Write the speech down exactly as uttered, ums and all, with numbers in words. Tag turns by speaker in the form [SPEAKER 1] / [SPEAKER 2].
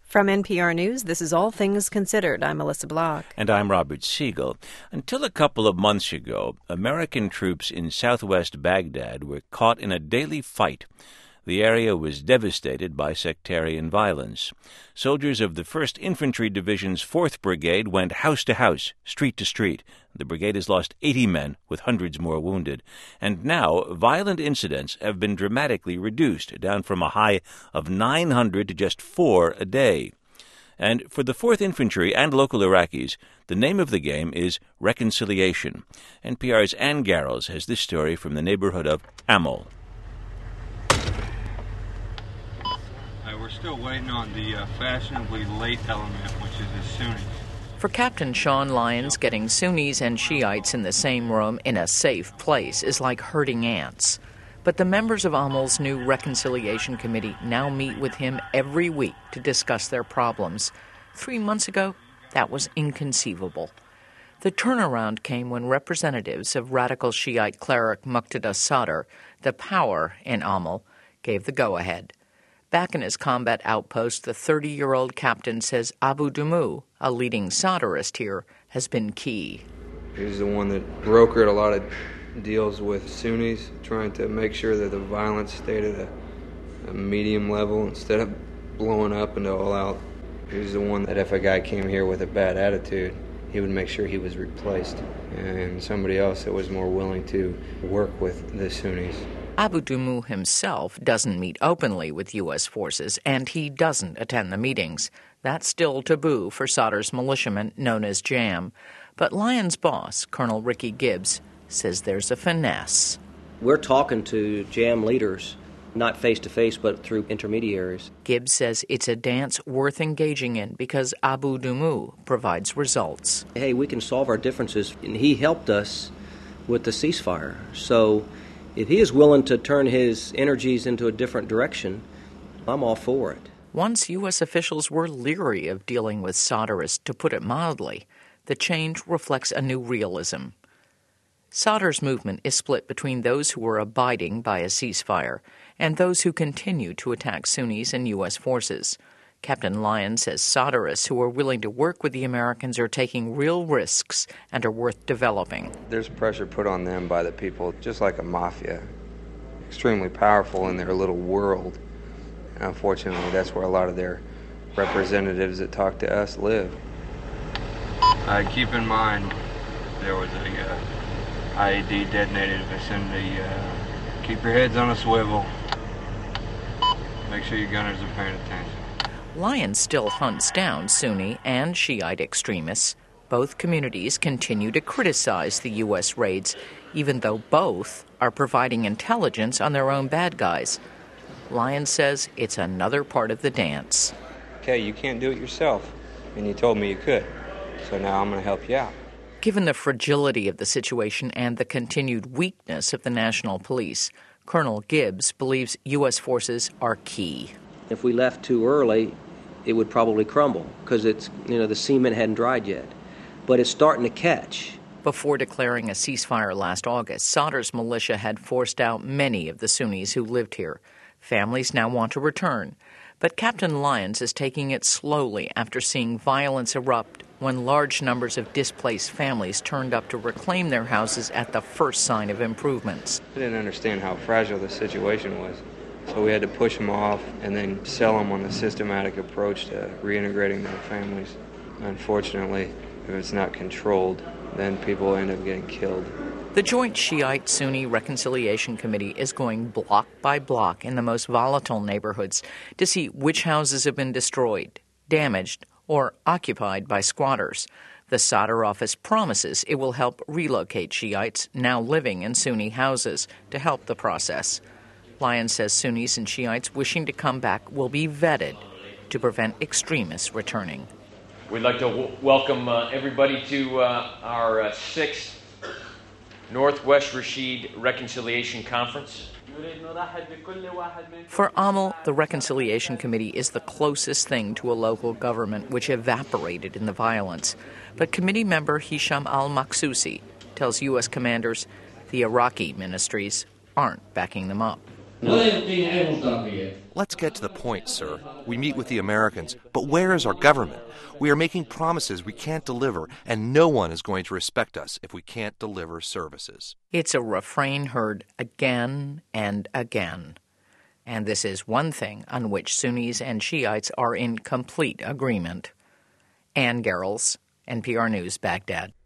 [SPEAKER 1] From N P R News, this is All Things Considered. I'm Melissa Block.
[SPEAKER 2] And I'm Robert Siegel. Until a couple of months ago, American troops in southwest Baghdad were caught in a daily fight. The area was devastated by sectarian violence. Soldiers of the first Infantry Division's fourth Brigade went house to house, street to street. The brigade has lost eighty men, with hundreds more wounded. And now, violent incidents have been dramatically reduced, down from a high of nine hundred to just four a day. And for the fourth Infantry and local Iraqis, the name of the game is reconciliation. N P R's Ann Garrels has this story from the neighborhood of Amol.
[SPEAKER 3] We're still waiting on the uh, fashionably late element, which is the Sunnis.
[SPEAKER 4] For Captain Sean Lyons, getting Sunnis and Shiites in the same room in a safe place is like herding ants. But the members of Amol's new Reconciliation Committee now meet with him every week to discuss their problems. Three months ago, that was inconceivable. The turnaround came when representatives of radical Shiite cleric Muqtada Sadr, the power in Amol, gave the go-ahead. Back in his combat outpost, the thirty-year-old captain says Abu Dumu, a leading Sadrist here, has been key.
[SPEAKER 5] He's the one that brokered a lot of deals with Sunnis, trying to make sure that the violence stayed at a, a medium level instead of blowing up into all out. He's the one that if a guy came here with a bad attitude, he would make sure he was replaced, and somebody else that was more willing to work with the Sunnis.
[SPEAKER 4] Abu Dumu himself doesn't meet openly with U S forces, and he doesn't attend the meetings. That's still taboo for Sadr's militiamen known as JAM. But Lyons' boss, Colonel Ricky Gibbs, says there's a finesse.
[SPEAKER 6] We're talking to JAM leaders, not face-to-face, but through intermediaries.
[SPEAKER 4] Gibbs says it's a dance worth engaging in because Abu Dumu provides results.
[SPEAKER 6] Hey, we can solve our differences, and he helped us with the ceasefire. So if he is willing to turn his energies into a different direction, I'm all for it.
[SPEAKER 4] Once U S officials were leery of dealing with Sadrists, to put it mildly. The change reflects a new realism. Sadr's movement is split between those who are abiding by a ceasefire and those who continue to attack Sunnis and U S forces. Captain Lyons says Sadrists who are willing to work with the Americans are taking real risks and are worth developing.
[SPEAKER 5] There's pressure put on them by the people, just like a mafia, extremely powerful in their little world. And unfortunately, that's where a lot of their representatives that talk to us live.
[SPEAKER 3] Uh, keep in mind, there was a uh, I E D detonated in the vicinity. Uh, keep your heads on a swivel. Make sure your gunners are paying attention.
[SPEAKER 4] Lyons still hunts down Sunni and Shiite extremists. Both communities continue to criticize the U S raids, even though both are providing intelligence on their own bad guys. Lyons says it's another part of the dance.
[SPEAKER 5] Okay, you can't do it yourself, and you told me you could, so now I'm going to help you out.
[SPEAKER 4] Given the fragility of the situation and the continued weakness of the National Police, Colonel Gibbs believes U S forces are key.
[SPEAKER 6] If we left too early, it would probably crumble because it's, you know, the cement hadn't dried yet. But it's starting to catch.
[SPEAKER 4] Before declaring a ceasefire last August, Sadr's militia had forced out many of the Sunnis who lived here. Families now want to return. But Captain Lyons is taking it slowly after seeing violence erupt when large numbers of displaced families turned up to reclaim their houses at the first sign of improvements.
[SPEAKER 5] I didn't understand how fragile the situation was. So we had to push them off and then sell them on the systematic approach to reintegrating their families. Unfortunately, if it's not controlled, then people end up getting killed.
[SPEAKER 4] The Joint Shiite-Sunni Reconciliation Committee is going block by block in the most volatile neighborhoods to see which houses have been destroyed, damaged, or occupied by squatters. The Sadr office promises it will help relocate Shiites now living in Sunni houses to help the process. Lyons says Sunnis and Shiites wishing to come back will be vetted to prevent extremists returning.
[SPEAKER 7] We'd like to w- welcome uh, everybody to uh, our uh, sixth Northwest Rashid Reconciliation Conference.
[SPEAKER 4] For Amol, the Reconciliation Committee is the closest thing to a local government which evaporated in the violence. But committee member Hisham al-Maksusi tells U S commanders the Iraqi ministries aren't backing them up.
[SPEAKER 8] Let's get to the point, sir. We meet with the Americans, but where is our government? We are making promises we can't deliver, and no one is going to respect us if we can't deliver services.
[SPEAKER 4] It's a refrain heard again and again. And this is one thing on which Sunnis and Shiites are in complete agreement. Ann Garrels, N P R News, Baghdad.